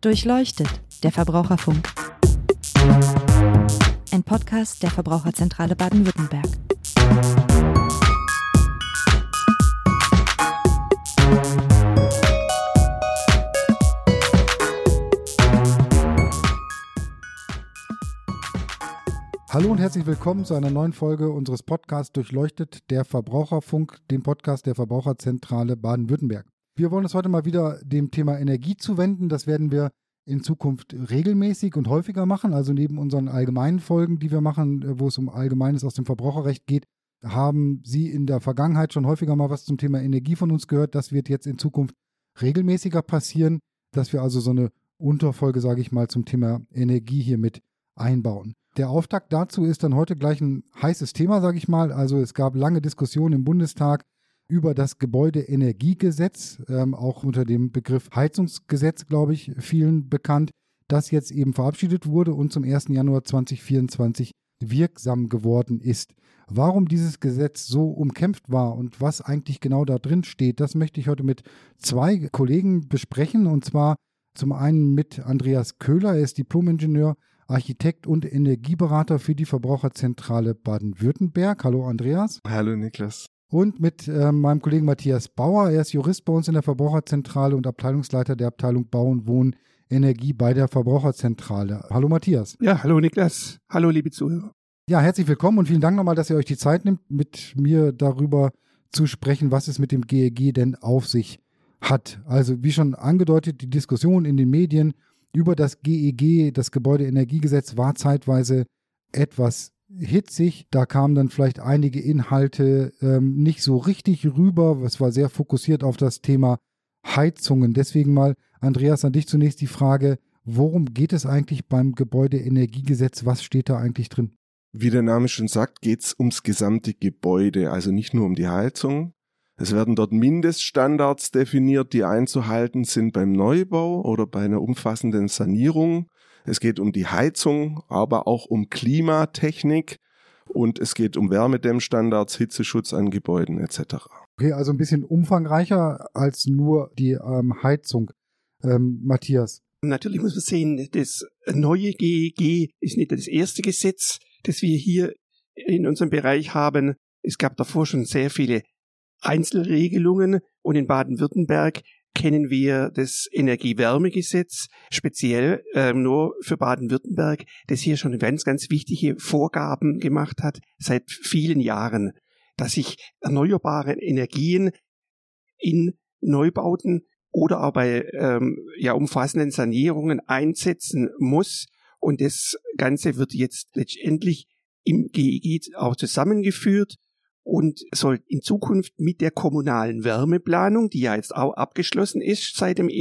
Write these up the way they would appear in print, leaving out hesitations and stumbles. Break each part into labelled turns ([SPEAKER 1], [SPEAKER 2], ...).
[SPEAKER 1] Durchleuchtet, der Verbraucherfunk. Ein Podcast der Verbraucherzentrale Baden-Württemberg.
[SPEAKER 2] Hallo und herzlich willkommen zu einer neuen Folge unseres Podcasts Durchleuchtet, der Verbraucherfunk, dem Podcast der Verbraucherzentrale Baden-Württemberg. Wir wollen uns heute mal wieder dem Thema Energie zuwenden. Das werden wir in Zukunft regelmäßig und häufiger machen. Also neben unseren allgemeinen Folgen, die wir machen, wo es um Allgemeines aus dem Verbraucherrecht geht, haben Sie in der Vergangenheit schon häufiger mal was zum Thema Energie von uns gehört. Das wird jetzt in Zukunft regelmäßiger passieren, dass wir also so eine Unterfolge, sage ich mal, zum Thema Energie hier mit einbauen. Der Auftakt dazu ist dann heute gleich ein heißes Thema, sage ich mal. Also es gab lange Diskussionen im Bundestag über das Gebäudeenergiegesetz, auch unter dem Begriff Heizungsgesetz, glaube ich, vielen bekannt, das jetzt eben verabschiedet wurde und zum 1. Januar 2024 wirksam geworden ist. Warum dieses Gesetz so umkämpft war und was eigentlich genau da drin steht, das möchte ich heute mit zwei Kollegen besprechen, und zwar zum einen mit Andreas Köhler. Er ist Diplom-Ingenieur, Architekt und Energieberater für die Verbraucherzentrale Baden-Württemberg. Hallo Andreas.
[SPEAKER 3] Hallo Niklas.
[SPEAKER 2] Und mit meinem Kollegen Matthias Bauer. Er ist Jurist bei uns in der Verbraucherzentrale und Abteilungsleiter der Abteilung Bau und Wohnen Energie bei der Verbraucherzentrale. Hallo Matthias.
[SPEAKER 4] Ja, hallo Niklas. Hallo liebe Zuhörer.
[SPEAKER 2] Ja, herzlich willkommen und vielen Dank nochmal, dass ihr euch die Zeit nimmt, mit mir darüber zu sprechen, was es mit dem GEG denn auf sich hat. Also wie schon angedeutet, die Diskussion in den Medien über das GEG, das Gebäudeenergiegesetz, war zeitweise etwas hitzig. Da kamen dann vielleicht einige Inhalte nicht so richtig rüber. Es war sehr fokussiert auf das Thema Heizungen. Deswegen mal, Andreas, an dich zunächst die Frage, worum geht es eigentlich beim Gebäudeenergiegesetz? Was steht da eigentlich drin?
[SPEAKER 3] Wie der Name schon sagt, geht es ums gesamte Gebäude, also nicht nur um die Heizung. Es werden dort Mindeststandards definiert, die einzuhalten sind beim Neubau oder bei einer umfassenden Sanierung. Es geht um die Heizung, aber auch um Klimatechnik und es geht um Wärmedämmstandards, Hitzeschutz an Gebäuden etc.
[SPEAKER 2] Okay, also ein bisschen umfangreicher als nur die Heizung. Matthias?
[SPEAKER 4] Natürlich muss man sehen, das neue GEG ist nicht das erste Gesetz, das wir hier in unserem Bereich haben. Es gab davor schon sehr viele Einzelregelungen und in Baden-Württemberg kennen wir das Energiewärmegesetz, speziell nur für Baden-Württemberg, das hier schon ganz, ganz wichtige Vorgaben gemacht hat seit vielen Jahren, dass sich erneuerbare Energien in Neubauten oder auch bei umfassenden Sanierungen einsetzen muss. Und das Ganze wird jetzt letztendlich im GEG auch zusammengeführt und soll in Zukunft mit der kommunalen Wärmeplanung, die ja jetzt auch abgeschlossen ist seit dem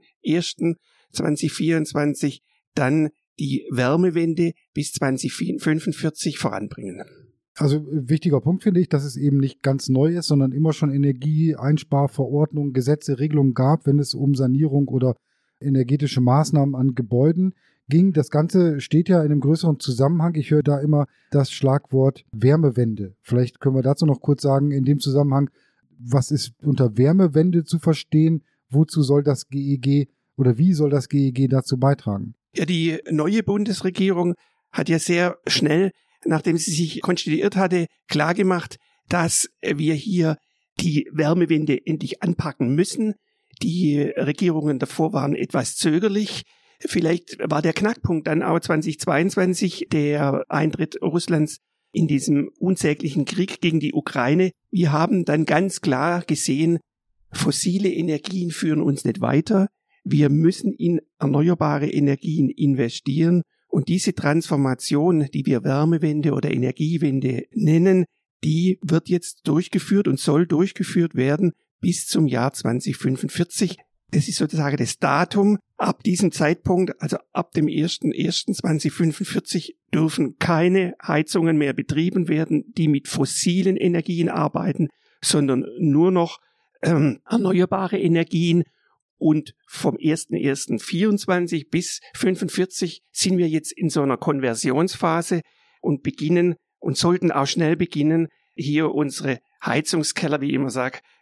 [SPEAKER 4] 1.1.2024, dann die Wärmewende bis 2045 voranbringen.
[SPEAKER 2] Also wichtiger Punkt finde ich, dass es eben nicht ganz neu ist, sondern immer schon Energieeinsparverordnungen, Gesetze, Regelungen gab, wenn es um Sanierung oder energetische Maßnahmen an Gebäuden ging. Das Ganze steht ja in einem größeren Zusammenhang. Ich höre da immer das Schlagwort Wärmewende. Vielleicht können wir dazu noch kurz sagen, in dem Zusammenhang, was ist unter Wärmewende zu verstehen? Wozu soll das GEG oder wie soll das GEG dazu beitragen?
[SPEAKER 4] Ja, die neue Bundesregierung hat ja sehr schnell, nachdem sie sich konstituiert hatte, klargemacht, dass wir hier die Wärmewende endlich anpacken müssen. Die Regierungen davor waren etwas zögerlich. Vielleicht war der Knackpunkt dann auch 2022 der Eintritt Russlands in diesem unsäglichen Krieg gegen die Ukraine. Wir haben dann ganz klar gesehen, fossile Energien führen uns nicht weiter. Wir müssen in erneuerbare Energien investieren. Und diese Transformation, die wir Wärmewende oder Energiewende nennen, die wird jetzt durchgeführt und soll durchgeführt werden bis zum Jahr 2045. Das ist sozusagen das Datum. Ab diesem Zeitpunkt, also ab dem 1.1.2045, dürfen keine Heizungen mehr betrieben werden, die mit fossilen Energien arbeiten, sondern nur noch erneuerbare Energien. Und vom 1.1.24 bis 45 sind wir jetzt in so einer Konversionsphase und beginnen und sollten auch schnell beginnen, hier unsere Heizungskeller, wie ich immer sage,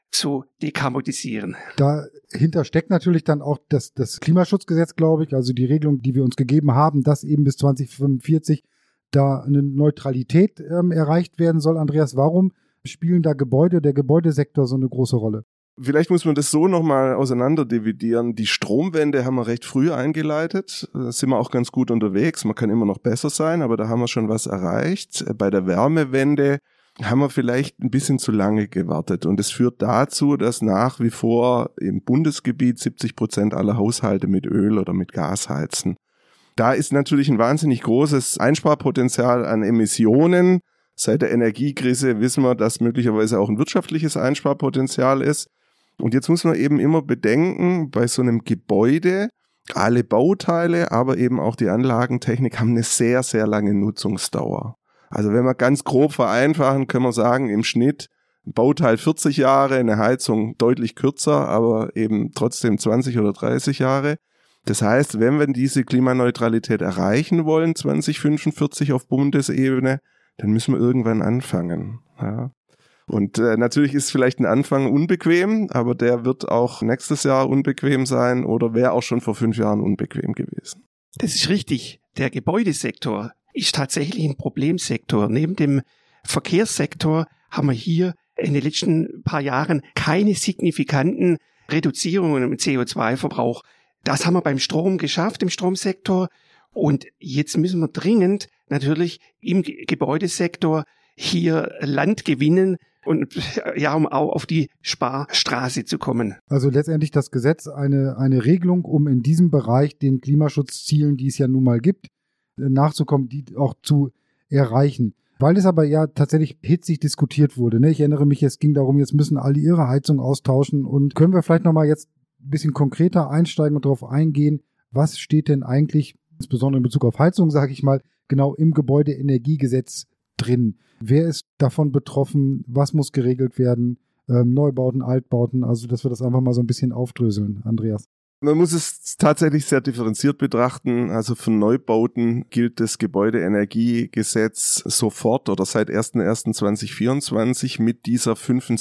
[SPEAKER 4] zu dekarbonisieren.
[SPEAKER 2] Dahinter steckt natürlich dann auch das Klimaschutzgesetz, glaube ich, also die Regelung, die wir uns gegeben haben, dass eben bis 2045 da eine Neutralität erreicht werden soll. Andreas, warum spielen da der Gebäudesektor so eine große Rolle?
[SPEAKER 3] Vielleicht muss man das so nochmal auseinander dividieren. Die Stromwende haben wir recht früh eingeleitet. Da sind wir auch ganz gut unterwegs. Man kann immer noch besser sein, aber da haben wir schon was erreicht. Bei der Wärmewende haben wir vielleicht ein bisschen zu lange gewartet. Und es führt dazu, dass nach wie vor im Bundesgebiet 70% aller Haushalte mit Öl oder mit Gas heizen. Da ist natürlich ein wahnsinnig großes Einsparpotenzial an Emissionen. Seit der Energiekrise wissen wir, dass möglicherweise auch ein wirtschaftliches Einsparpotenzial ist. Und jetzt muss man eben immer bedenken, bei so einem Gebäude, alle Bauteile, aber eben auch die Anlagentechnik haben eine sehr, sehr lange Nutzungsdauer. Also wenn wir ganz grob vereinfachen, können wir sagen, im Schnitt ein Bauteil 40 Jahre, eine Heizung deutlich kürzer, aber eben trotzdem 20 oder 30 Jahre. Das heißt, wenn wir diese Klimaneutralität erreichen wollen, 2045 auf Bundesebene, dann müssen wir irgendwann anfangen. Ja. Und natürlich ist vielleicht ein Anfang unbequem, aber der wird auch nächstes Jahr unbequem sein oder wäre auch schon vor 5 Jahren unbequem gewesen.
[SPEAKER 4] Das ist richtig. Der Gebäudesektor ist tatsächlich ein Problemsektor. Neben dem Verkehrssektor haben wir hier in den letzten paar Jahren keine signifikanten Reduzierungen im CO2-Verbrauch. Das haben wir beim Strom geschafft, im Stromsektor. Und jetzt müssen wir dringend natürlich im Gebäudesektor hier Land gewinnen und ja, um auch auf die Sparstraße zu kommen.
[SPEAKER 2] Also letztendlich das Gesetz eine Regelung, um in diesem Bereich den Klimaschutzzielen, die es ja nun mal gibt, nachzukommen, die auch zu erreichen. Weil es aber ja tatsächlich hitzig diskutiert wurde. Ne? Ich erinnere mich, es ging darum, jetzt müssen alle ihre Heizung austauschen. Und können wir vielleicht nochmal jetzt ein bisschen konkreter einsteigen und darauf eingehen, was steht denn eigentlich, insbesondere in Bezug auf Heizung, sage ich mal, genau im Gebäudeenergiegesetz drin? Wer ist davon betroffen? Was muss geregelt werden? Neubauten, Altbauten, also dass wir das einfach mal so ein bisschen aufdröseln, Andreas.
[SPEAKER 3] Man muss es tatsächlich sehr differenziert betrachten. Also für Neubauten gilt das Gebäudeenergiegesetz sofort oder seit 01.01.2024 mit dieser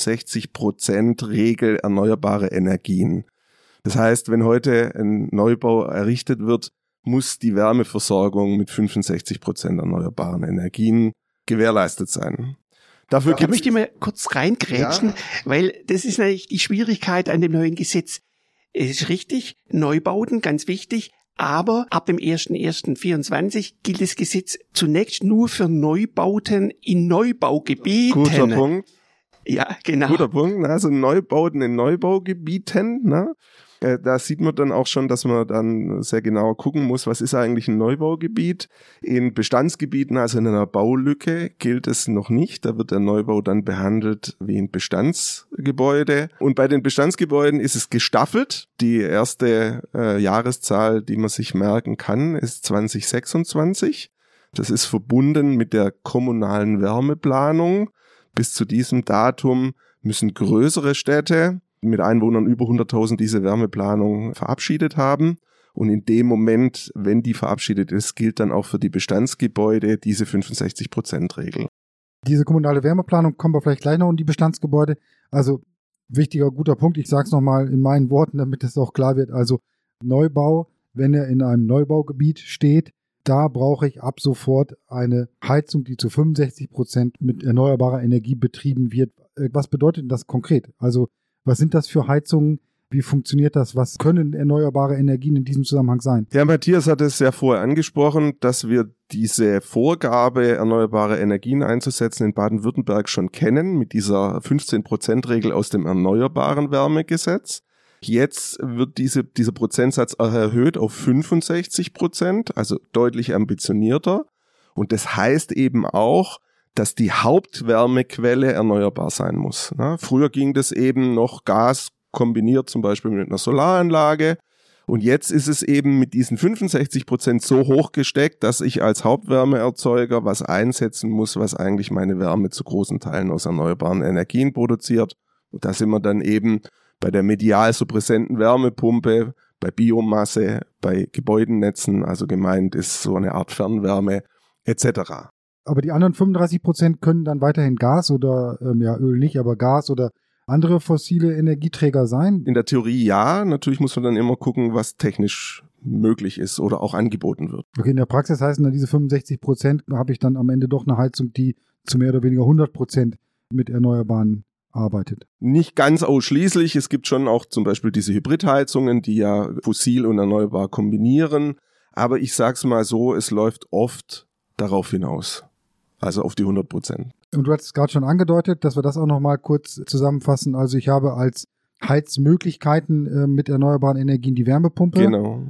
[SPEAKER 3] 65%-Regel erneuerbare Energien. Das heißt, wenn heute ein Neubau errichtet wird, muss die Wärmeversorgung mit 65% erneuerbaren Energien gewährleistet sein. Dafür
[SPEAKER 4] da möchte ich mal kurz reingrätschen, weil das ist natürlich die Schwierigkeit an dem neuen Gesetz. Es ist richtig, Neubauten, ganz wichtig, aber ab dem 01.01.24 gilt das Gesetz zunächst nur für Neubauten in Neubaugebieten.
[SPEAKER 3] Guter Punkt.
[SPEAKER 4] Ja, genau.
[SPEAKER 3] Guter Punkt. Also Neubauten in Neubaugebieten, ne? Da sieht man dann auch schon, dass man dann sehr genau gucken muss, was ist eigentlich ein Neubaugebiet. In Bestandsgebieten, also in einer Baulücke, gilt es noch nicht. Da wird der Neubau dann behandelt wie ein Bestandsgebäude. Und bei den Bestandsgebäuden ist es gestaffelt. Die erste Jahreszahl, die man sich merken kann, ist 2026. Das ist verbunden mit der kommunalen Wärmeplanung. Bis zu diesem Datum müssen größere Städte mit Einwohnern über 100.000 diese Wärmeplanung verabschiedet haben. Und in dem Moment, wenn die verabschiedet ist, gilt dann auch für die Bestandsgebäude diese 65%-Regel.
[SPEAKER 2] Diese kommunale Wärmeplanung kommen wir vielleicht gleich noch in die Bestandsgebäude. Also wichtiger, guter Punkt. Ich sage es nochmal in meinen Worten, damit es auch klar wird. Also Neubau, wenn er in einem Neubaugebiet steht, da brauche ich ab sofort eine Heizung, die zu 65% mit erneuerbarer Energie betrieben wird. Was bedeutet das konkret? Also was sind das für Heizungen? Wie funktioniert das? Was können erneuerbare Energien in diesem Zusammenhang sein?
[SPEAKER 3] Ja, Matthias hat es ja vorher angesprochen, dass wir diese Vorgabe, erneuerbare Energien einzusetzen, in Baden-Württemberg schon kennen, mit dieser 15%-Regel aus dem Erneuerbaren Wärmegesetz. Jetzt wird dieser Prozentsatz erhöht auf 65%, also deutlich ambitionierter. Und das heißt eben auch, dass die Hauptwärmequelle erneuerbar sein muss. Früher ging das eben noch Gas kombiniert zum Beispiel mit einer Solaranlage. Und jetzt ist es eben mit diesen 65% so hoch gesteckt, dass ich als Hauptwärmeerzeuger was einsetzen muss, was eigentlich meine Wärme zu großen Teilen aus erneuerbaren Energien produziert. Und da sind wir dann eben bei der medial so präsenten Wärmepumpe, bei Biomasse, bei Gebäudennetzen, also gemeint ist so eine Art Fernwärme etc.
[SPEAKER 2] Aber die anderen 35% können dann weiterhin Gas oder Öl nicht, aber Gas oder andere fossile Energieträger sein?
[SPEAKER 3] In der Theorie ja, natürlich muss man dann immer gucken, was technisch möglich ist oder auch angeboten wird.
[SPEAKER 2] Okay, in der Praxis heißen dann diese 65%, habe ich dann am Ende doch eine Heizung, die zu mehr oder weniger 100% mit Erneuerbaren arbeitet.
[SPEAKER 3] Nicht ganz ausschließlich. Es gibt schon auch zum Beispiel diese Hybridheizungen, die ja fossil und erneuerbar kombinieren. Aber ich sag's mal so, es läuft oft darauf hinaus. Also auf die 100%.
[SPEAKER 2] Und du hast es gerade schon angedeutet, dass wir das auch nochmal kurz zusammenfassen. Also ich habe als Heizmöglichkeiten mit erneuerbaren Energien die Wärmepumpe.
[SPEAKER 3] Genau.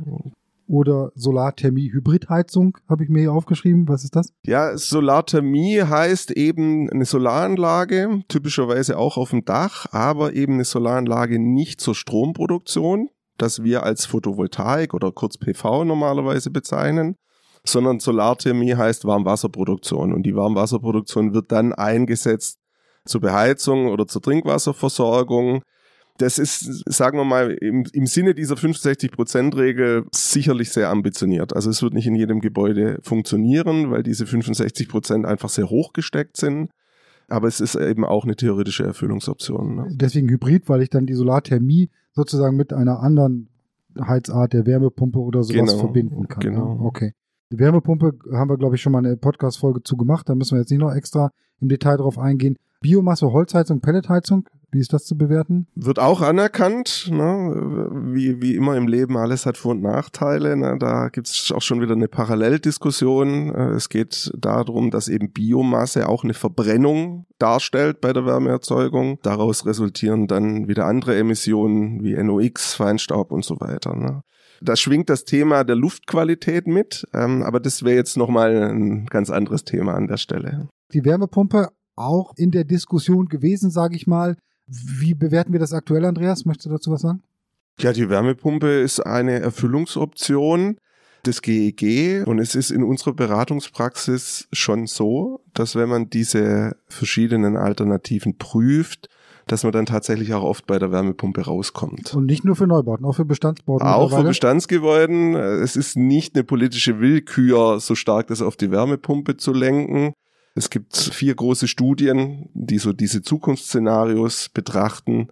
[SPEAKER 2] Oder Solarthermie-Hybridheizung, habe ich mir hier aufgeschrieben. Was ist das?
[SPEAKER 3] Ja, Solarthermie heißt eben eine Solaranlage, typischerweise auch auf dem Dach, aber eben eine Solaranlage nicht zur Stromproduktion, das wir als Photovoltaik oder kurz PV normalerweise bezeichnen, sondern Solarthermie heißt Warmwasserproduktion. Und die Warmwasserproduktion wird dann eingesetzt zur Beheizung oder zur Trinkwasserversorgung. Das ist, sagen wir mal, im Sinne dieser 65%-Regel sicherlich sehr ambitioniert. Also es wird nicht in jedem Gebäude funktionieren, weil diese 65% einfach sehr hoch gesteckt sind. Aber es ist eben auch eine theoretische Erfüllungsoption. Ne?
[SPEAKER 2] Deswegen Hybrid, weil ich dann die Solarthermie sozusagen mit einer anderen Heizart der Wärmepumpe oder sowas verbinden kann.
[SPEAKER 3] Genau.
[SPEAKER 2] Ja? Okay. Die Wärmepumpe haben wir, glaube ich, schon mal eine Podcast-Folge zu gemacht. Da müssen wir jetzt nicht noch extra im Detail drauf eingehen. Biomasse, Holzheizung, Pelletheizung, wie ist das zu bewerten?
[SPEAKER 3] Wird auch anerkannt, ne? Wie immer im Leben, alles hat Vor- und Nachteile. Ne? Da gibt es auch schon wieder eine Paralleldiskussion. Es geht darum, dass eben Biomasse auch eine Verbrennung darstellt bei der Wärmeerzeugung. Daraus resultieren dann wieder andere Emissionen wie NOx, Feinstaub und so weiter. Ne? Da schwingt das Thema der Luftqualität mit, aber das wäre jetzt nochmal ein ganz anderes Thema an der Stelle.
[SPEAKER 2] Die Wärmepumpe auch in der Diskussion gewesen, sage ich mal. Wie bewerten wir das aktuell, Andreas? Möchtest du dazu was sagen?
[SPEAKER 3] Ja, die Wärmepumpe ist eine Erfüllungsoption des GEG und es ist in unserer Beratungspraxis schon so, dass wenn man diese verschiedenen Alternativen prüft, dass man dann tatsächlich auch oft bei der Wärmepumpe rauskommt.
[SPEAKER 2] Und nicht nur für Neubauten, auch für Bestandsbauten.
[SPEAKER 3] Auch für Bestandsgebäuden. Es ist nicht eine politische Willkür, so stark das auf die Wärmepumpe zu lenken. Es gibt 4 große Studien, die so diese Zukunftsszenarios betrachten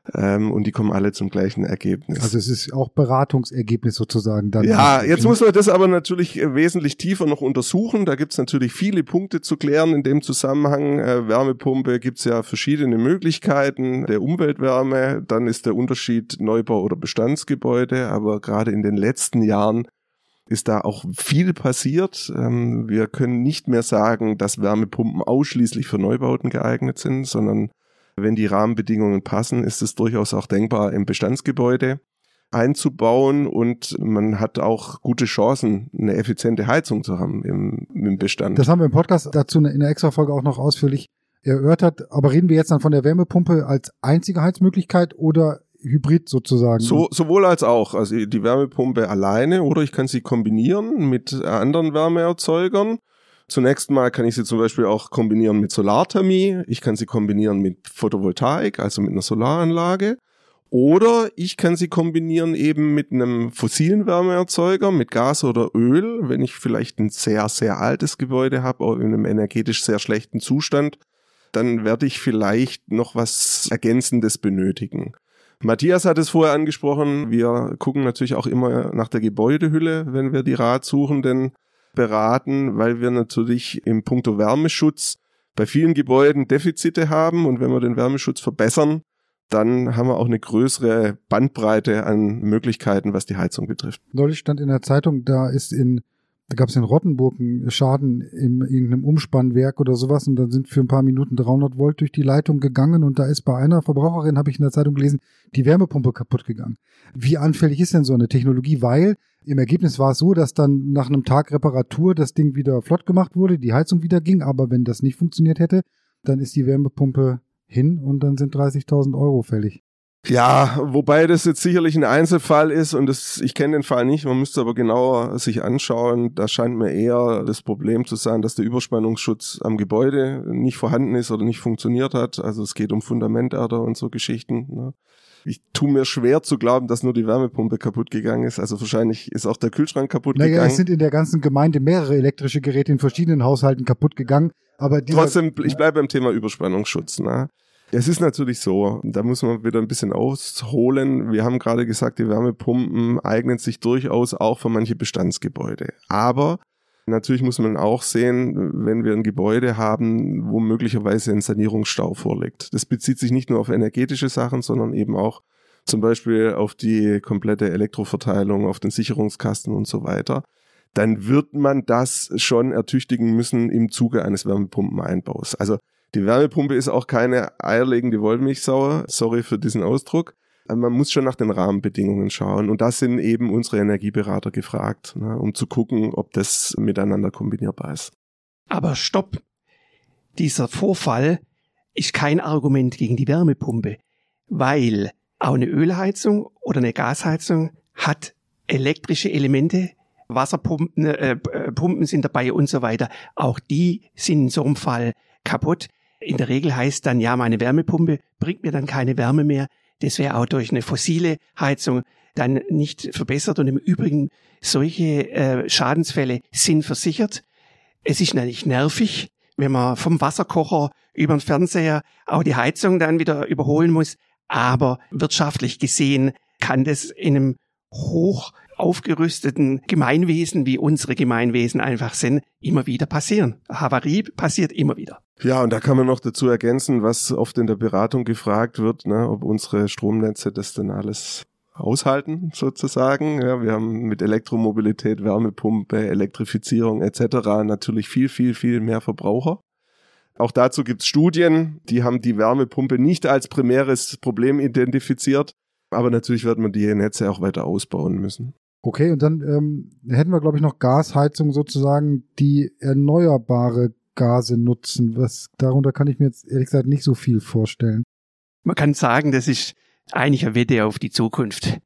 [SPEAKER 3] und die kommen alle zum gleichen Ergebnis.
[SPEAKER 2] Also es ist auch Beratungsergebnis sozusagen dann.
[SPEAKER 3] Ja, jetzt muss man das aber natürlich wesentlich tiefer noch untersuchen. Da gibt es natürlich viele Punkte zu klären in dem Zusammenhang. Wärmepumpe gibt es ja verschiedene Möglichkeiten der Umweltwärme. Dann ist der Unterschied Neubau oder Bestandsgebäude. Aber gerade in den letzten Jahren ist da auch viel passiert. Wir können nicht mehr sagen, dass Wärmepumpen ausschließlich für Neubauten geeignet sind, sondern wenn die Rahmenbedingungen passen, ist es durchaus auch denkbar, im Bestandsgebäude einzubauen und man hat auch gute Chancen, eine effiziente Heizung zu haben im Bestand.
[SPEAKER 2] Das haben wir im Podcast dazu in der Extra-Folge auch noch ausführlich erörtert. Aber reden wir jetzt dann von der Wärmepumpe als einzige Heizmöglichkeit oder Hybrid sozusagen?
[SPEAKER 3] Sowohl als auch. Also die Wärmepumpe alleine oder ich kann sie kombinieren mit anderen Wärmeerzeugern. Zunächst mal kann ich sie zum Beispiel auch kombinieren mit Solarthermie. Ich kann sie kombinieren mit Photovoltaik, also mit einer Solaranlage. Oder ich kann sie kombinieren eben mit einem fossilen Wärmeerzeuger, mit Gas oder Öl, wenn ich vielleicht ein sehr, sehr altes Gebäude habe oder in einem energetisch sehr schlechten Zustand, dann werde ich vielleicht noch was Ergänzendes benötigen. Matthias hat es vorher angesprochen, wir gucken natürlich auch immer nach der Gebäudehülle, wenn wir die Ratsuchenden beraten, weil wir natürlich im Punkto Wärmeschutz bei vielen Gebäuden Defizite haben und wenn wir den Wärmeschutz verbessern, dann haben wir auch eine größere Bandbreite an Möglichkeiten, was die Heizung betrifft.
[SPEAKER 2] Neulich stand in der Zeitung, da gab es in Rottenburg einen Schaden in irgendeinem Umspannwerk oder sowas und dann sind für ein paar Minuten 300 Volt durch die Leitung gegangen und da ist bei einer Verbraucherin, habe ich in der Zeitung gelesen, die Wärmepumpe kaputt gegangen. Wie anfällig ist denn so eine Technologie? Weil im Ergebnis war es so, dass dann nach einem Tag Reparatur das Ding wieder flott gemacht wurde, die Heizung wieder ging, aber wenn das nicht funktioniert hätte, dann ist die Wärmepumpe hin und dann sind 30.000 € fällig.
[SPEAKER 3] Ja, wobei das jetzt sicherlich ein Einzelfall ist und ich kenne den Fall nicht, man müsste aber genauer sich anschauen. Da scheint mir eher das Problem zu sein, dass der Überspannungsschutz am Gebäude nicht vorhanden ist oder nicht funktioniert hat. Also es geht um Fundamenterder und so Geschichten. Ne? Ich tue mir schwer zu glauben, dass nur die Wärmepumpe kaputt gegangen ist. Also wahrscheinlich ist auch der Kühlschrank kaputt gegangen.
[SPEAKER 2] Es sind in der ganzen Gemeinde mehrere elektrische Geräte in verschiedenen Haushalten kaputt gegangen. Aber
[SPEAKER 3] trotzdem, ich bleibe beim Thema Überspannungsschutz. Ne? Es ist natürlich so, da muss man wieder ein bisschen ausholen. Wir haben gerade gesagt, die Wärmepumpen eignen sich durchaus auch für manche Bestandsgebäude. Aber natürlich muss man auch sehen, wenn wir ein Gebäude haben, wo möglicherweise ein Sanierungsstau vorliegt. Das bezieht sich nicht nur auf energetische Sachen, sondern eben auch zum Beispiel auf die komplette Elektroverteilung, auf den Sicherungskasten und so weiter. Dann wird man das schon ertüchtigen müssen im Zuge eines Wärmepumpeneinbaus. Also die Wärmepumpe ist auch keine eierlegende Wollmilchsau, sorry für diesen Ausdruck. Man muss schon nach den Rahmenbedingungen schauen und da sind eben unsere Energieberater gefragt, um zu gucken, ob das miteinander kombinierbar ist.
[SPEAKER 4] Aber stopp, dieser Vorfall ist kein Argument gegen die Wärmepumpe, weil auch eine Ölheizung oder eine Gasheizung hat elektrische Elemente, Wasserpumpen, Pumpen sind dabei und so weiter. Auch die sind in so einem Fall kaputt. In der Regel heißt dann, ja, meine Wärmepumpe bringt mir dann keine Wärme mehr. Das wäre auch durch eine fossile Heizung dann nicht verbessert. Und im Übrigen, solche Schadensfälle sind versichert. Es ist natürlich nervig, wenn man vom Wasserkocher über den Fernseher auch die Heizung dann wieder überholen muss. Aber wirtschaftlich gesehen kann das in einem hoch aufgerüsteten Gemeinwesen, wie unsere Gemeinwesen einfach sind, immer wieder passieren. Havarie passiert immer wieder.
[SPEAKER 3] Ja, und da kann man noch dazu ergänzen, was oft in der Beratung gefragt wird, ob unsere Stromnetze das denn alles aushalten, sozusagen. Ja, wir haben mit Elektromobilität, Wärmepumpe, Elektrifizierung etc. natürlich viel, viel, viel mehr Verbraucher. Auch dazu gibt es Studien, die haben die Wärmepumpe nicht als primäres Problem identifiziert, aber natürlich wird man die Netze auch weiter ausbauen müssen.
[SPEAKER 2] Okay, und dann hätten wir, glaube ich, noch Gasheizungen sozusagen, die erneuerbare Gase nutzen. Darunter kann ich mir jetzt ehrlich gesagt nicht so viel vorstellen.
[SPEAKER 4] Man kann sagen, das ist eigentlich eine Wette auf die Zukunft.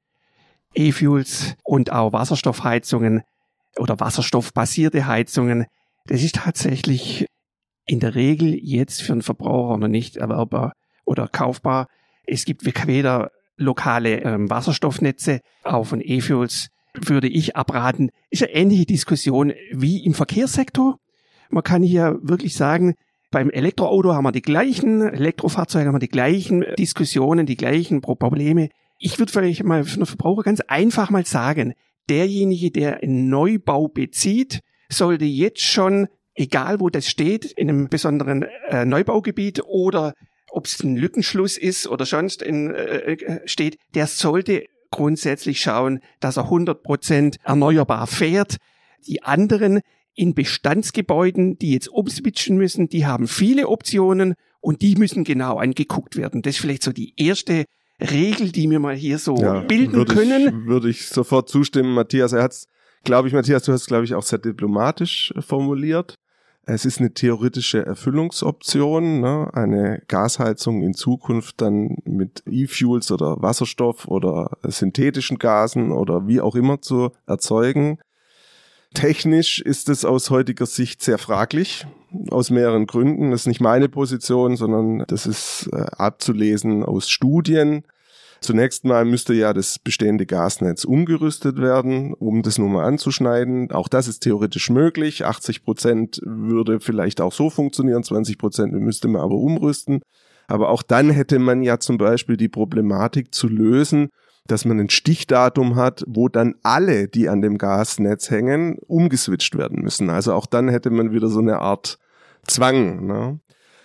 [SPEAKER 4] E-Fuels und auch Wasserstoffheizungen oder wasserstoffbasierte Heizungen, das ist tatsächlich in der Regel jetzt für einen Verbraucher noch nicht erwerbbar oder kaufbar. Es gibt weder lokale Wasserstoffnetze, auch von E-Fuels würde ich abraten. Ist eine ähnliche Diskussion wie im Verkehrssektor. Man kann hier wirklich sagen, beim Elektroauto haben wir die gleichen, Elektrofahrzeuge haben wir die gleichen Diskussionen, die gleichen Probleme. Ich würde vielleicht mal für den Verbraucher ganz einfach mal sagen, derjenige, der einen Neubau bezieht, sollte jetzt schon, egal wo das steht, in einem besonderen Neubaugebiet oder ob es ein Lückenschluss ist oder sonst steht, der sollte grundsätzlich schauen, dass er 100% erneuerbar fährt. Die anderen in Bestandsgebäuden, die jetzt umswitchen müssen, die haben viele Optionen und die müssen genau angeguckt werden. Das ist vielleicht so die erste Regel, die wir mal hier so bilden können.
[SPEAKER 3] Würde ich sofort zustimmen, Matthias. Matthias, du hast, glaube ich, auch sehr diplomatisch formuliert. Es ist eine theoretische Erfüllungsoption, eine Gasheizung in Zukunft dann mit E-Fuels oder Wasserstoff oder synthetischen Gasen oder wie auch immer zu erzeugen. Technisch ist es aus heutiger Sicht sehr fraglich, aus mehreren Gründen. Das ist nicht meine Position, sondern das ist abzulesen aus Studien. Zunächst mal müsste ja das bestehende Gasnetz umgerüstet werden, um das nur mal anzuschneiden. Auch das ist theoretisch möglich. 80% würde vielleicht auch so funktionieren, 20% müsste man aber umrüsten. Aber auch dann hätte man ja zum Beispiel die Problematik zu lösen, dass man ein Stichdatum hat, wo dann alle, die an dem Gasnetz hängen, umgeswitcht werden müssen. Also auch dann hätte man wieder so eine Art Zwang.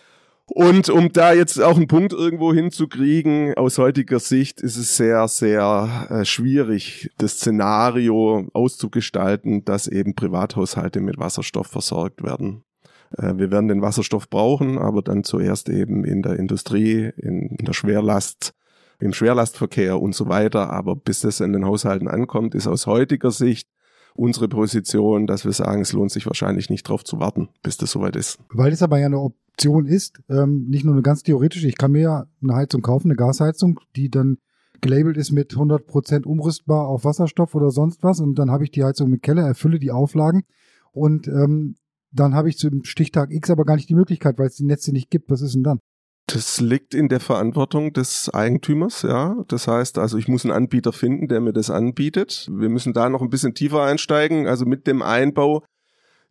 [SPEAKER 3] Und um da jetzt auch einen Punkt irgendwo hinzukriegen, aus heutiger Sicht ist es sehr, sehr schwierig, das Szenario auszugestalten, dass eben Privathaushalte mit Wasserstoff versorgt werden. Wir werden den Wasserstoff brauchen, aber dann zuerst eben in der Industrie, in der Schwerlast, im Schwerlastverkehr und so weiter. Aber bis das in den Haushalten ankommt, ist aus heutiger Sicht unsere Position, dass wir sagen, es lohnt sich wahrscheinlich nicht drauf zu warten, bis das soweit ist.
[SPEAKER 2] Weil es aber ja eine Option ist, nicht nur eine ganz theoretische, ich kann mir ja eine Heizung kaufen, eine Gasheizung, die dann gelabelt ist mit 100% umrüstbar auf Wasserstoff oder sonst was und dann habe ich die Heizung im Keller, erfülle die Auflagen und dann habe ich zum Stichtag X aber gar nicht die Möglichkeit, weil es die Netze nicht gibt. Was ist denn dann?
[SPEAKER 3] Das liegt in der Verantwortung des Eigentümers, ja. Das heißt also, ich muss einen Anbieter finden, der mir das anbietet. Wir müssen da noch ein bisschen tiefer einsteigen. Also mit dem Einbau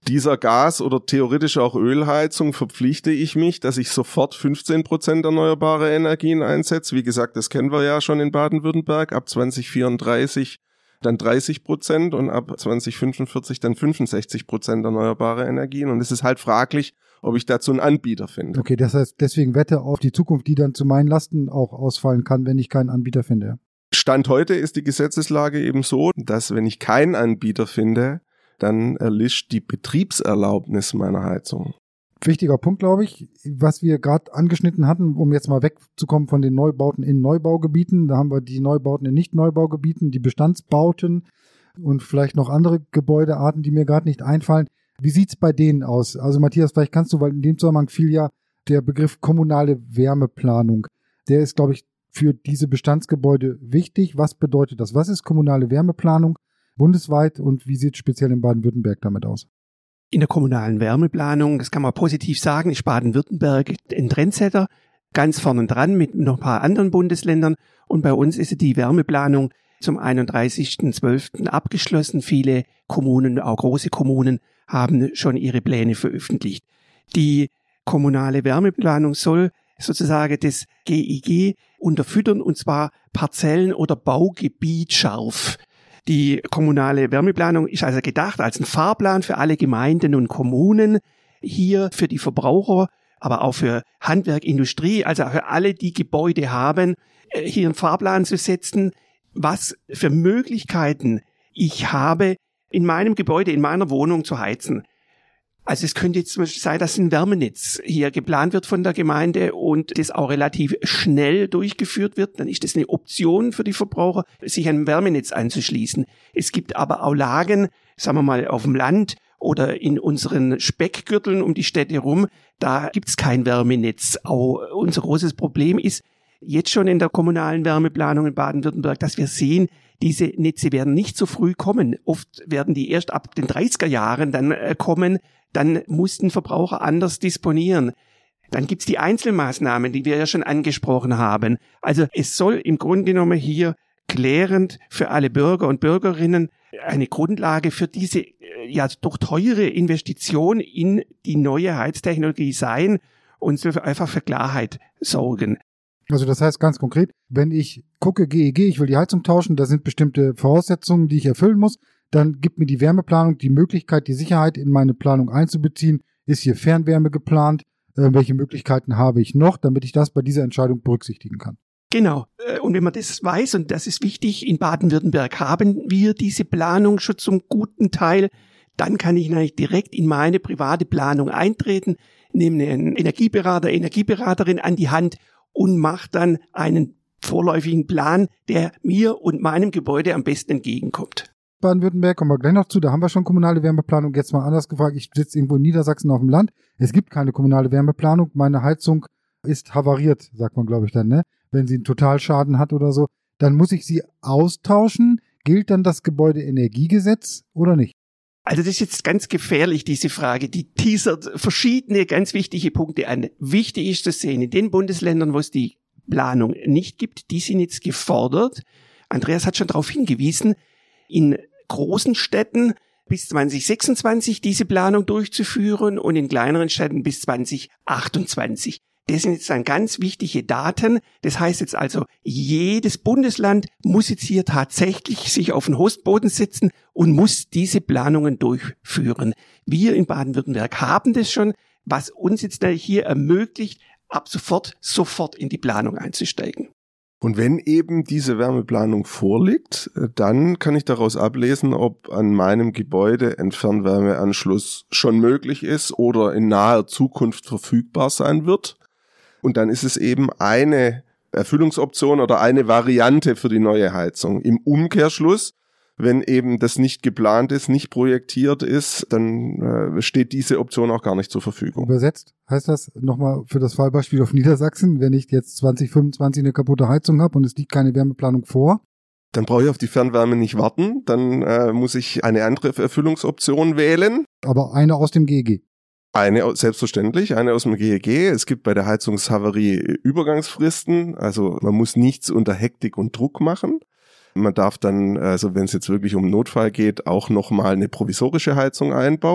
[SPEAKER 3] dieser Gas- oder theoretisch auch Ölheizung verpflichte ich mich, dass ich sofort 15% erneuerbare Energien einsetze. Wie gesagt, das kennen wir ja schon in Baden-Württemberg. Ab 2034 dann 30% und ab 2045 dann 65% erneuerbare Energien. Und es ist halt fraglich, ob ich dazu einen Anbieter finde.
[SPEAKER 2] Okay, das heißt, deswegen Wette auf die Zukunft, die dann zu meinen Lasten auch ausfallen kann, wenn ich keinen Anbieter finde.
[SPEAKER 3] Stand heute ist die Gesetzeslage eben so, dass wenn ich keinen Anbieter finde, dann erlischt die Betriebserlaubnis meiner Heizung.
[SPEAKER 2] Wichtiger Punkt, glaube ich, was wir gerade angeschnitten hatten, um jetzt mal wegzukommen von den Neubauten in Neubaugebieten. Da haben wir die Neubauten in Nicht-Neubaugebieten, die Bestandsbauten und vielleicht noch andere Gebäudearten, die mir gerade nicht einfallen. Wie sieht's bei denen aus? Also Matthias, vielleicht kannst du, weil in dem Zusammenhang fiel ja der Begriff kommunale Wärmeplanung. Der ist, glaube ich, für diese Bestandsgebäude wichtig. Was bedeutet das? Was ist kommunale Wärmeplanung bundesweit und wie sieht es speziell in Baden-Württemberg damit aus?
[SPEAKER 4] In der kommunalen Wärmeplanung, das kann man positiv sagen, ist Baden-Württemberg ein Trendsetter, ganz vorne dran mit noch ein paar anderen Bundesländern. Und bei uns ist die Wärmeplanung zum 31.12. abgeschlossen. Viele Kommunen, auch große Kommunen, haben schon ihre Pläne veröffentlicht. Die kommunale Wärmeplanung soll sozusagen das GEG unterfüttern, und zwar parzellen- oder baugebietscharf. Die kommunale Wärmeplanung ist also gedacht als ein Fahrplan für alle Gemeinden und Kommunen, hier für die Verbraucher, aber auch für Handwerk, Industrie, also für alle, die Gebäude haben, hier einen Fahrplan zu setzen, was für Möglichkeiten ich habe, in meinem Gebäude, in meiner Wohnung zu heizen. Also es könnte jetzt zum Beispiel sein, dass ein Wärmenetz hier geplant wird von der Gemeinde und das auch relativ schnell durchgeführt wird. Dann ist das eine Option für die Verbraucher, sich einem Wärmenetz anzuschließen. Es gibt aber auch Lagen, sagen wir mal auf dem Land oder in unseren Speckgürteln um die Städte rum, da gibt es kein Wärmenetz. Auch unser großes Problem ist jetzt schon in der kommunalen Wärmeplanung in Baden-Württemberg, dass wir sehen, diese Netze werden nicht so früh kommen. Oft werden die erst ab den 30er Jahren dann kommen. Dann mussten Verbraucher anders disponieren. Dann gibt's die Einzelmaßnahmen, die wir ja schon angesprochen haben. Also es soll im Grunde genommen hier klärend für alle Bürger und Bürgerinnen eine Grundlage für diese ja doch teure Investition in die neue Heiztechnologie sein und soll einfach für Klarheit sorgen.
[SPEAKER 2] Also das heißt ganz konkret, wenn ich gucke, GEG, ich will die Heizung tauschen, da sind bestimmte Voraussetzungen, die ich erfüllen muss, dann gibt mir die Wärmeplanung die Möglichkeit, die Sicherheit in meine Planung einzubeziehen. Ist hier Fernwärme geplant? Welche Möglichkeiten habe ich noch, damit ich das bei dieser Entscheidung berücksichtigen kann?
[SPEAKER 4] Genau. Und wenn man das weiß, und das ist wichtig, in Baden-Württemberg haben wir diese Planung schon zum guten Teil, dann kann ich natürlich direkt in meine private Planung eintreten, nehme einen Energieberater, Energieberaterin an die Hand und mache dann einen vorläufigen Plan, der mir und meinem Gebäude am besten entgegenkommt.
[SPEAKER 2] Baden-Württemberg, kommen wir gleich noch zu, da haben wir schon kommunale Wärmeplanung. Jetzt mal anders gefragt, ich sitze irgendwo in Niedersachsen auf dem Land, es gibt keine kommunale Wärmeplanung, meine Heizung ist havariert, sagt man glaube ich dann, ne? Wenn sie einen Totalschaden hat oder so, dann muss ich sie austauschen. Gilt dann das Gebäudeenergiegesetz oder nicht?
[SPEAKER 4] Also das ist jetzt ganz gefährlich, diese Frage. Die teasert verschiedene ganz wichtige Punkte an. Wichtig ist zu sehen, in den Bundesländern, wo es die Planung nicht gibt, die sind jetzt gefordert. Andreas hat schon darauf hingewiesen, in großen Städten bis 2026 diese Planung durchzuführen und in kleineren Städten bis 2028. Das sind jetzt dann ganz wichtige Daten. Das heißt jetzt also, jedes Bundesland muss jetzt hier tatsächlich sich auf den Hosenboden setzen und muss diese Planungen durchführen. Wir in Baden-Württemberg haben das schon, was uns jetzt hier ermöglicht, ab sofort in die Planung einzusteigen.
[SPEAKER 3] Und wenn eben diese Wärmeplanung vorliegt, dann kann ich daraus ablesen, ob an meinem Gebäude ein Fernwärmeanschluss schon möglich ist oder in naher Zukunft verfügbar sein wird. Und dann ist es eben eine Erfüllungsoption oder eine Variante für die neue Heizung. Im Umkehrschluss, wenn eben das nicht geplant ist, nicht projektiert ist, dann steht diese Option auch gar nicht zur Verfügung.
[SPEAKER 2] Übersetzt heißt das nochmal für das Fallbeispiel auf Niedersachsen, wenn ich jetzt 2025 eine kaputte Heizung habe und es liegt keine Wärmeplanung vor,
[SPEAKER 3] dann brauche ich auf die Fernwärme nicht warten, dann muss ich eine andere Erfüllungsoption wählen.
[SPEAKER 2] aber eine aus dem GEG.
[SPEAKER 3] Selbstverständlich, eine aus dem GEG. Es gibt bei der Heizungshavarie Übergangsfristen, also man muss nichts unter Hektik und Druck machen. Man darf dann, also wenn es jetzt wirklich um Notfall geht, auch nochmal eine provisorische Heizung einbauen.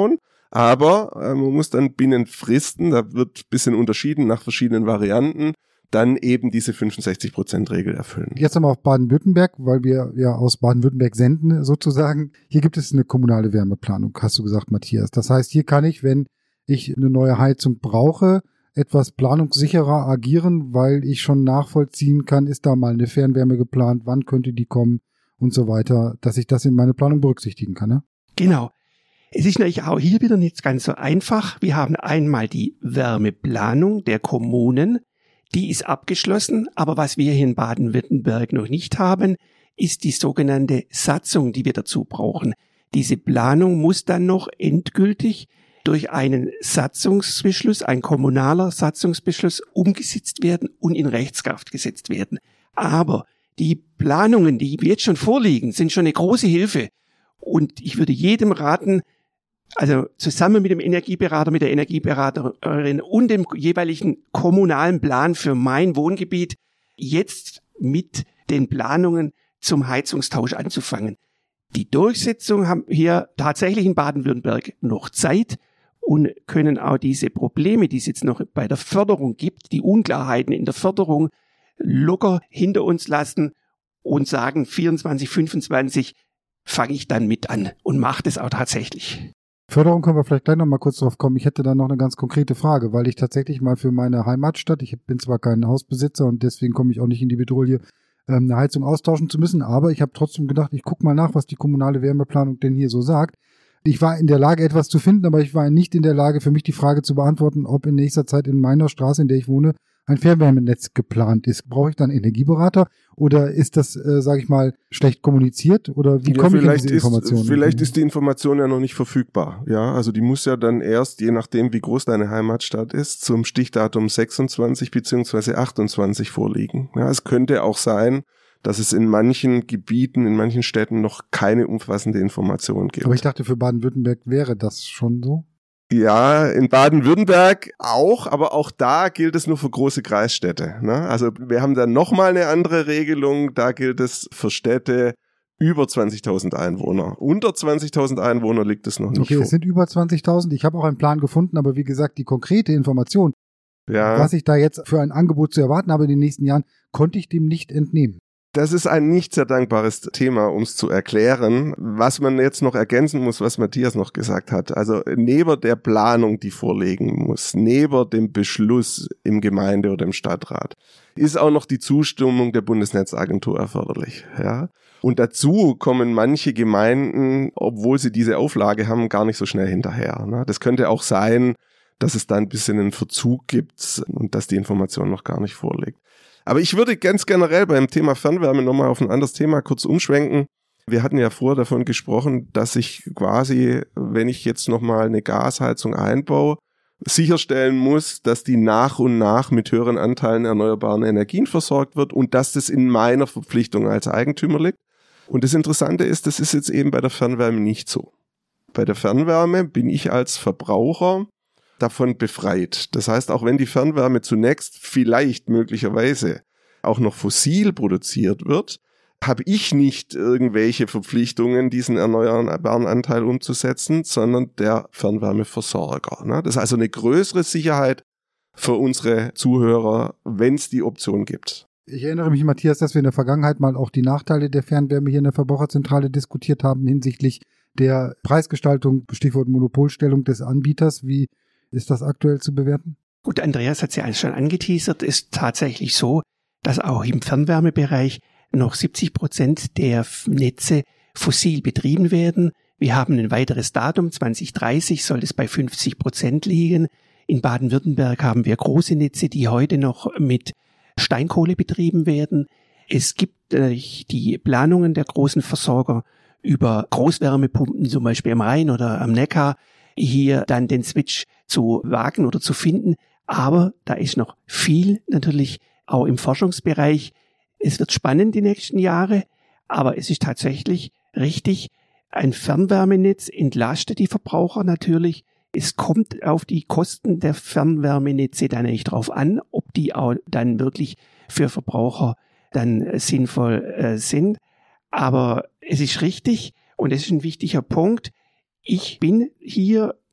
[SPEAKER 3] Aber man muss dann binnen Fristen, da wird ein bisschen unterschieden nach verschiedenen Varianten, dann eben diese 65%-Regel erfüllen.
[SPEAKER 2] Jetzt nochmal auf Baden-Württemberg, weil wir ja aus Baden-Württemberg senden sozusagen. Hier gibt es eine kommunale Wärmeplanung, hast du gesagt, Matthias. Das heißt, hier kann ich, wenn ich eine neue Heizung brauche, etwas planungssicherer agieren, weil ich schon nachvollziehen kann, ist da mal eine Fernwärme geplant, wann könnte die kommen und so weiter, dass ich das in meine Planung berücksichtigen kann. Ne?
[SPEAKER 4] Genau. Es ist natürlich auch hier wieder nicht ganz so einfach. Wir haben einmal die Wärmeplanung der Kommunen, die ist abgeschlossen, aber was wir hier in Baden-Württemberg noch nicht haben, ist die sogenannte Satzung, die wir dazu brauchen. Diese Planung muss dann noch endgültig durch einen Satzungsbeschluss, ein kommunaler Satzungsbeschluss umgesetzt werden und in Rechtskraft gesetzt werden. Aber die Planungen, die jetzt schon vorliegen, sind schon eine große Hilfe. Und ich würde jedem raten, also zusammen mit dem Energieberater, mit der Energieberaterin und dem jeweiligen kommunalen Plan für mein Wohngebiet jetzt mit den Planungen zum Heizungstausch anzufangen. Die Durchsetzung haben hier tatsächlich in Baden-Württemberg noch Zeit und können auch diese Probleme, die es jetzt noch bei der Förderung gibt, die Unklarheiten in der Förderung locker hinter uns lassen und sagen, 24, 25 fange ich dann mit an und mache das auch tatsächlich.
[SPEAKER 2] Förderung können wir vielleicht gleich noch mal kurz drauf kommen. Ich hätte da noch eine ganz konkrete Frage, weil ich tatsächlich mal für meine Heimatstadt, ich bin zwar kein Hausbesitzer und deswegen komme ich auch nicht in die Bedrohung, eine Heizung austauschen zu müssen, aber ich habe trotzdem gedacht, ich gucke mal nach, was die kommunale Wärmeplanung denn hier so sagt. Ich war in der Lage, etwas zu finden, aber ich war nicht in der Lage, für mich die Frage zu beantworten, ob in nächster Zeit in meiner Straße, in der ich wohne, ein Fernwärmenetz geplant ist. Brauche ich dann Energieberater oder ist das, sage ich mal, schlecht kommuniziert oder wie komme ich an diese Informationen?
[SPEAKER 3] Vielleicht ist die Information ja noch nicht verfügbar. Ja, also die muss ja dann erst, je nachdem wie groß deine Heimatstadt ist, zum Stichdatum 26 bzw. 28 vorliegen. Ja, es könnte auch sein, dass es in manchen Gebieten, in manchen Städten noch keine umfassende Information gibt.
[SPEAKER 2] Aber ich dachte, für Baden-Württemberg wäre das schon so.
[SPEAKER 3] Ja, in Baden-Württemberg auch, aber auch da gilt es nur für große Kreisstädte. Ne? Also wir haben dann nochmal eine andere Regelung, da gilt es für Städte über 20.000 Einwohner. Unter 20.000 Einwohner liegt es noch nicht
[SPEAKER 2] vor. Okay, es sind über 20.000. Ich habe auch einen Plan gefunden, aber wie gesagt, die konkrete Information, was ich da jetzt für ein Angebot zu erwarten habe in den nächsten Jahren, konnte ich dem nicht entnehmen.
[SPEAKER 3] Das ist ein nicht sehr dankbares Thema, um es zu erklären. Was man jetzt noch ergänzen muss, was Matthias noch gesagt hat, also neben der Planung, die vorliegen muss, neben dem Beschluss im Gemeinde- oder im Stadtrat, ist auch noch die Zustimmung der Bundesnetzagentur erforderlich. Ja? Und dazu kommen manche Gemeinden, obwohl sie diese Auflage haben, gar nicht so schnell hinterher. Ne? Das könnte auch sein, dass es da ein bisschen einen Verzug gibt und dass die Information noch gar nicht vorliegt. Aber ich würde ganz generell beim Thema Fernwärme nochmal auf ein anderes Thema kurz umschwenken. Wir hatten ja vorher davon gesprochen, dass ich quasi, wenn ich jetzt nochmal eine Gasheizung einbaue, sicherstellen muss, dass die nach und nach mit höheren Anteilen erneuerbaren Energien versorgt wird und dass das in meiner Verpflichtung als Eigentümer liegt. Und das Interessante ist, das ist jetzt eben bei der Fernwärme nicht so. Bei der Fernwärme bin ich als Verbraucher davon befreit. Das heißt, auch wenn die Fernwärme zunächst vielleicht möglicherweise auch noch fossil produziert wird, habe ich nicht irgendwelche Verpflichtungen, diesen erneuerbaren Anteil umzusetzen, sondern der Fernwärmeversorger. Das ist also eine größere Sicherheit für unsere Zuhörer, wenn es die Option gibt.
[SPEAKER 2] Ich erinnere mich, Matthias, dass wir in der Vergangenheit mal auch die Nachteile der Fernwärme hier in der Verbraucherzentrale diskutiert haben hinsichtlich der Preisgestaltung, Stichwort Monopolstellung des Anbieters. Wie ist das aktuell zu bewerten?
[SPEAKER 4] Gut, Andreas hat es ja schon angeteasert, ist tatsächlich so, dass auch im Fernwärmebereich noch 70% der Netze fossil betrieben werden. Wir haben ein weiteres Datum, 2030 soll es bei 50% liegen. In Baden-Württemberg haben wir große Netze, die heute noch mit Steinkohle betrieben werden. Es gibt die Planungen der großen Versorger über Großwärmepumpen, zum Beispiel am Rhein oder am Neckar, hier dann den Switch zu wagen oder zu finden. Aber da ist noch viel natürlich auch im Forschungsbereich. Es wird spannend die nächsten Jahre, aber es ist tatsächlich richtig, ein Fernwärmenetz entlastet die Verbraucher natürlich. Es kommt auf die Kosten der Fernwärmenetze dann nicht drauf an, ob die auch dann wirklich für Verbraucher dann sinnvoll sind. Aber es ist richtig und es ist ein wichtiger Punkt. Ich bin hier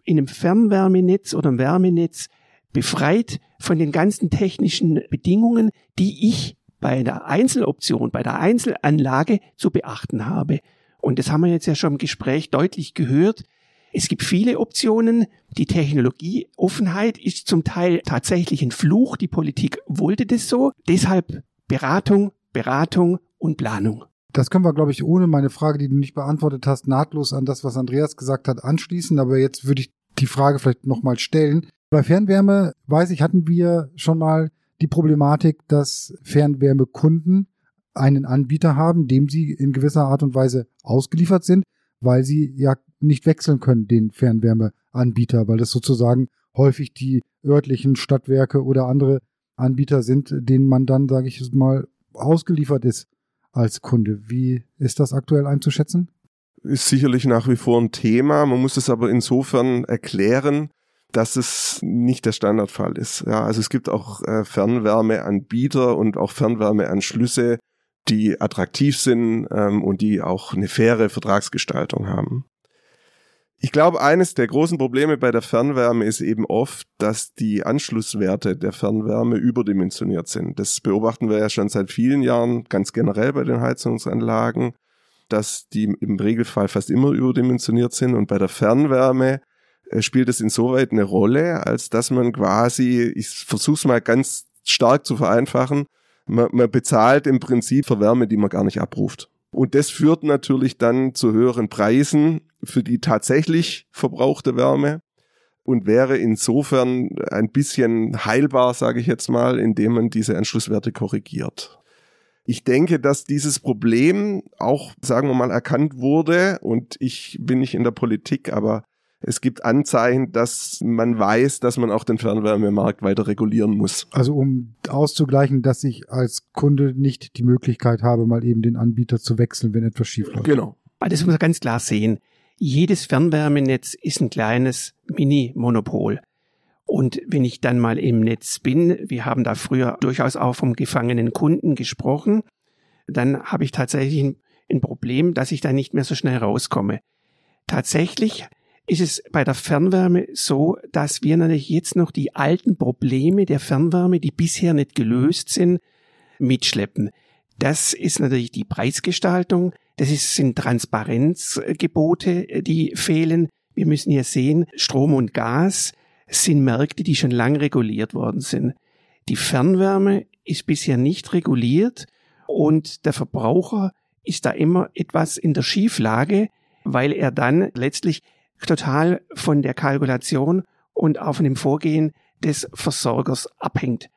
[SPEAKER 4] in einem Fernwärmenetz oder einem Wärmenetz befreit von den ganzen technischen Bedingungen, die ich bei der Einzeloption, bei der Einzelanlage zu beachten habe. Und das haben wir jetzt ja schon im Gespräch deutlich gehört. Es gibt viele Optionen. Die Technologieoffenheit ist zum Teil tatsächlich ein Fluch. Die Politik wollte das so. Deshalb Beratung und Planung.
[SPEAKER 2] Das können wir, glaube ich, ohne meine Frage, die du nicht beantwortet hast, nahtlos an das, was Andreas gesagt hat, anschließen. Aber jetzt würde ich die Frage vielleicht nochmal stellen. Bei Fernwärme, weiß ich, hatten wir schon mal die Problematik, dass Fernwärmekunden einen Anbieter haben, dem sie in gewisser Art und Weise ausgeliefert sind, weil sie ja nicht wechseln können, den Fernwärmeanbieter, weil das sozusagen häufig die örtlichen Stadtwerke oder andere Anbieter sind, denen man dann, sage ich mal, ausgeliefert ist als Kunde. Wie ist das aktuell einzuschätzen?
[SPEAKER 3] Ist sicherlich nach wie vor ein Thema. Man muss es aber insofern erklären, dass es nicht der Standardfall ist. Ja, also es gibt auch Fernwärmeanbieter und auch Fernwärmeanschlüsse, die attraktiv sind und die auch eine faire Vertragsgestaltung haben. Ich glaube, eines der großen Probleme bei der Fernwärme ist eben oft, dass die Anschlusswerte der Fernwärme überdimensioniert sind. Das beobachten wir ja schon seit vielen Jahren ganz generell bei den Heizungsanlagen, dass die im Regelfall fast immer überdimensioniert sind. Und bei der Fernwärme spielt es insoweit eine Rolle, als dass man quasi, ich versuche es mal ganz stark zu vereinfachen, man bezahlt im Prinzip für Wärme, die man gar nicht abruft. Und das führt natürlich dann zu höheren Preisen für die tatsächlich verbrauchte Wärme und wäre insofern ein bisschen heilbar, sage ich jetzt mal, indem man diese Anschlusswerte korrigiert. Ich denke, dass dieses Problem auch, sagen wir mal, erkannt wurde und ich bin nicht in der Politik, aber es gibt Anzeichen, dass man weiß, dass man auch den Fernwärmemarkt weiter regulieren muss.
[SPEAKER 2] Also um auszugleichen, dass ich als Kunde nicht die Möglichkeit habe, mal eben den Anbieter zu wechseln, wenn etwas schief läuft.
[SPEAKER 3] Genau.
[SPEAKER 4] Das muss man ganz klar sehen. Jedes Fernwärmenetz ist ein kleines Mini-Monopol. Und wenn ich dann mal im Netz bin, wir haben da früher durchaus auch vom gefangenen Kunden gesprochen, dann habe ich tatsächlich ein Problem, dass ich da nicht mehr so schnell rauskomme. Tatsächlich ist es bei der Fernwärme so, dass wir natürlich jetzt noch die alten Probleme der Fernwärme, die bisher nicht gelöst sind, mitschleppen. Das ist natürlich die Preisgestaltung, sind Transparenzgebote, die fehlen. Wir müssen hier sehen, Strom und Gas sind Märkte, die schon lang reguliert worden sind. Die Fernwärme ist bisher nicht reguliert und der Verbraucher ist da immer etwas in der Schieflage, weil er dann letztlich total von der Kalkulation und auch von dem Vorgehen des Versorgers abhängig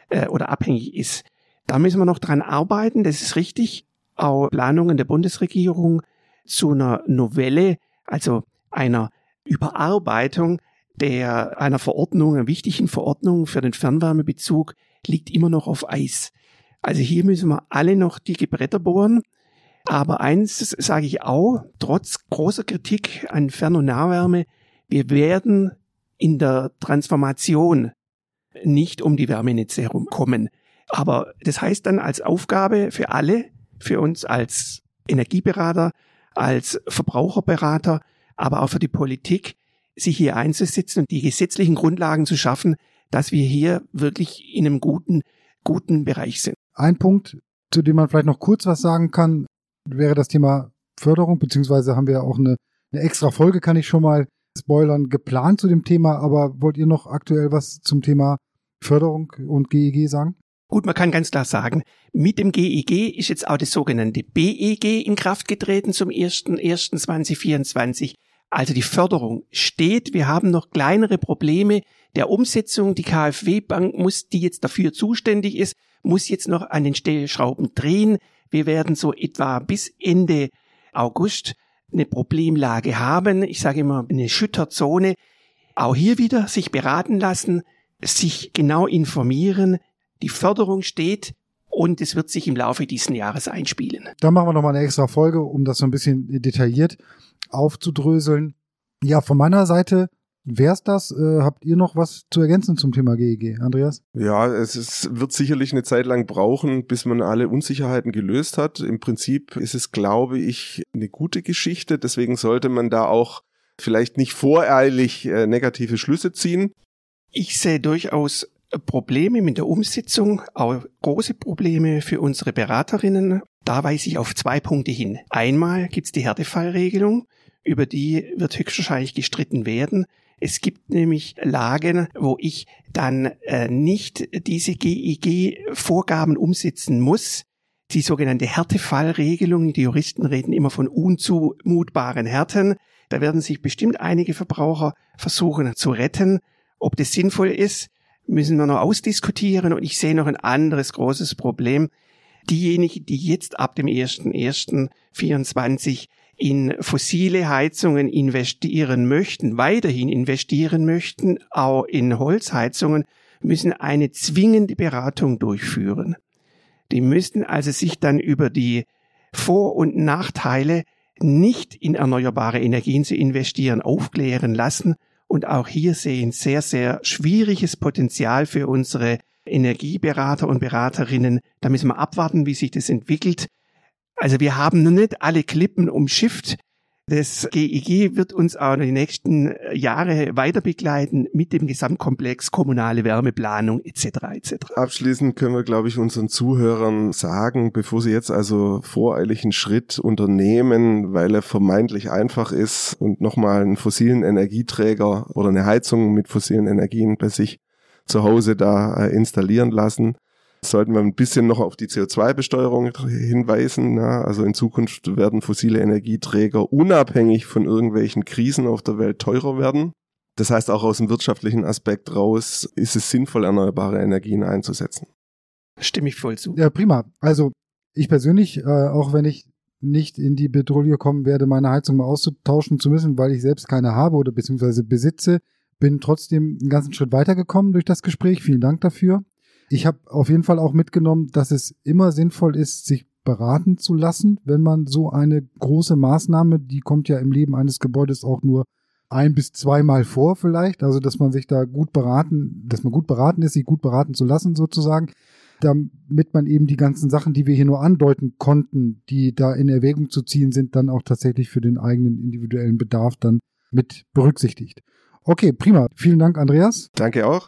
[SPEAKER 4] ist. Da müssen wir noch dran arbeiten, das ist richtig. Auch Planungen der Bundesregierung zu einer Novelle, also einer Überarbeitung einer Verordnung, einer wichtigen Verordnung für den Fernwärmebezug, liegt immer noch auf Eis. Also hier müssen wir alle noch dicke Bretter bohren. Aber eins sage ich auch, trotz großer Kritik an Fern- und Nahwärme, wir werden in der Transformation nicht um die Wärmenetze herumkommen. Aber das heißt dann als Aufgabe für alle, für uns als Energieberater, als Verbraucherberater, aber auch für die Politik, sich hier einzusetzen und die gesetzlichen Grundlagen zu schaffen, dass wir hier wirklich in einem guten Bereich sind.
[SPEAKER 2] Ein Punkt, zu dem man vielleicht noch kurz was sagen kann, wäre das Thema Förderung, beziehungsweise haben wir auch eine extra Folge, kann ich schon mal spoilern, geplant zu dem Thema, aber wollt ihr noch aktuell was zum Thema Förderung und GEG sagen?
[SPEAKER 4] Gut, man kann ganz klar sagen, mit dem GEG ist jetzt auch das sogenannte BEG in Kraft getreten zum 01.01.2024. Also die Förderung steht, wir haben noch kleinere Probleme der Umsetzung. Die KfW-Bank die jetzt dafür zuständig ist, muss jetzt noch an den Stellschrauben drehen. Wir werden so etwa bis Ende August eine Problemlage haben. Ich sage immer eine Schütterzone. Auch hier wieder sich beraten lassen, sich genau informieren. Die Förderung steht und es wird sich im Laufe dieses Jahres einspielen.
[SPEAKER 2] Da machen wir nochmal eine extra Folge, um das so ein bisschen detailliert aufzudröseln. Ja, von meiner Seite wär's das. Habt ihr noch was zu ergänzen zum Thema GEG, Andreas?
[SPEAKER 3] Ja, es wird sicherlich eine Zeit lang brauchen, bis man alle Unsicherheiten gelöst hat. Im Prinzip ist es, glaube ich, eine gute Geschichte. Deswegen sollte man da auch vielleicht nicht voreilig negative Schlüsse ziehen.
[SPEAKER 4] Ich sehe durchaus Probleme mit der Umsetzung, auch große Probleme für unsere Beraterinnen. Da weise ich auf 2 Punkte hin. Einmal gibt es die Härtefallregelung, über die wird höchstwahrscheinlich gestritten werden. Es gibt nämlich Lagen, wo ich dann nicht diese GEG-Vorgaben umsetzen muss. Die sogenannte Härtefallregelung, die Juristen reden immer von unzumutbaren Härten. Da werden sich bestimmt einige Verbraucher versuchen zu retten. Ob das sinnvoll ist, müssen wir noch ausdiskutieren. Und ich sehe noch ein anderes großes Problem. Diejenigen, die jetzt ab dem 1.1.24 in fossile Heizungen investieren möchten, weiterhin investieren möchten, auch in Holzheizungen, müssen eine zwingende Beratung durchführen. Die müssten also sich dann über die Vor- und Nachteile, nicht in erneuerbare Energien zu investieren, aufklären lassen. Und auch hier sehen sehr, sehr schwieriges Potenzial für unsere Energieberater und Beraterinnen. Da müssen wir abwarten, wie sich das entwickelt. Also wir haben noch nicht alle Klippen umschifft. Das GEG wird uns auch in den nächsten Jahren weiter begleiten mit dem Gesamtkomplex kommunale Wärmeplanung etc. etc.
[SPEAKER 3] Abschließend können wir, glaube ich, unseren Zuhörern sagen, bevor sie jetzt also voreilig einen Schritt unternehmen, weil er vermeintlich einfach ist und nochmal einen fossilen Energieträger oder eine Heizung mit fossilen Energien bei sich zu Hause da installieren lassen, sollten wir ein bisschen noch auf die CO2-Besteuerung hinweisen. Also in Zukunft werden fossile Energieträger unabhängig von irgendwelchen Krisen auf der Welt teurer werden. Das heißt, auch aus dem wirtschaftlichen Aspekt raus ist es sinnvoll, erneuerbare Energien einzusetzen.
[SPEAKER 4] Stimme ich voll zu.
[SPEAKER 2] Ja, prima. Also ich persönlich, auch wenn ich nicht in die Bedrohung kommen werde, meine Heizung mal auszutauschen zu müssen, weil ich selbst keine habe oder beziehungsweise besitze, bin trotzdem einen ganzen Schritt weitergekommen durch das Gespräch. Vielen Dank dafür. Ich habe auf jeden Fall auch mitgenommen, dass es immer sinnvoll ist, sich beraten zu lassen, wenn man so eine große Maßnahme, die kommt ja im Leben eines Gebäudes auch nur 1- bis 2-mal vor vielleicht, also dass man sich da gut beraten ist, sich gut beraten zu lassen sozusagen, damit man eben die ganzen Sachen, die wir hier nur andeuten konnten, die da in Erwägung zu ziehen sind, dann auch tatsächlich für den eigenen individuellen Bedarf dann mit berücksichtigt. Okay, prima. Vielen Dank, Andreas.
[SPEAKER 3] Danke auch.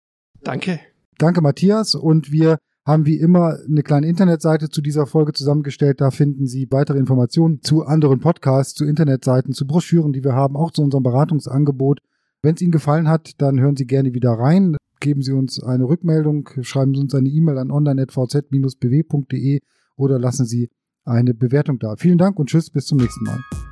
[SPEAKER 4] Danke.
[SPEAKER 2] Danke, Matthias. Und wir haben wie immer eine kleine Internetseite zu dieser Folge zusammengestellt. Da finden Sie weitere Informationen zu anderen Podcasts, zu Internetseiten, zu Broschüren, die wir haben, auch zu unserem Beratungsangebot. Wenn es Ihnen gefallen hat, dann hören Sie gerne wieder rein. Geben Sie uns eine Rückmeldung, schreiben Sie uns eine E-Mail an online@vz-bw.de oder lassen Sie eine Bewertung da. Vielen Dank und tschüss, bis zum nächsten Mal.